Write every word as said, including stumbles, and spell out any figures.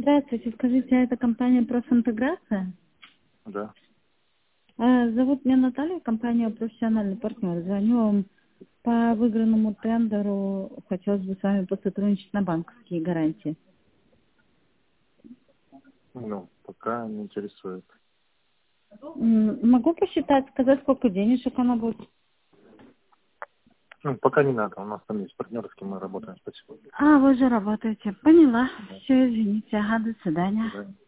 Здравствуйте, скажите, а это компания «Профинтеграция»? Да. А, Зовут меня Наталья, компания «Профессиональный партнер». Звоню вам по выигранному тендеру. Хотелось бы с вами посотрудничать на банковские гарантии. Ну, пока не интересует. М, Могу посчитать, сказать, сколько денежек она будет? Ну, пока не надо. У нас там есть партнеры, с кем мы работаем. Спасибо. А, вы же работаете. Поняла. Да. Все, извините. Ага, до До свидания. свидания.